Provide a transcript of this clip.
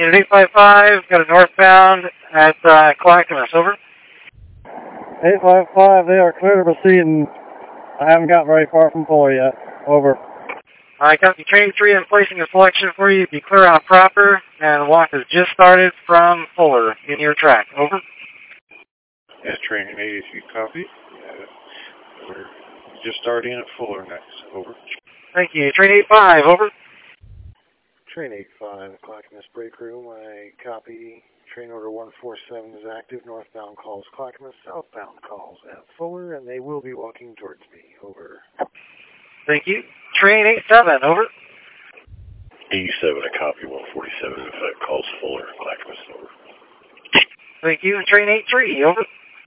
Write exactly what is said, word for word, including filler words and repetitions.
Unit eight five five, got a northbound at uh, Clackamas, over. eight five five, they are clear to proceed, and I haven't got very far from Fuller yet. Over. I got the train three and placing a selection for you. Be clear on proper, and walk has just started from Fuller in your track. Over. Yeah, train eight, if you copy. Yeah, we're just starting at Fuller next. Over. Thank you. Train eight five, over. Train eight five, Clackamas break room. I copy. Train order one four seven is active. Northbound calls Clackamas. Southbound calls at Fuller, and they will be walking towards me. Over. Thank you. Train eight seven, over. eighty-seven, I copy. one forty-seven, if that calls Fuller, Clackamas, over. Thank you. Train eight three, over.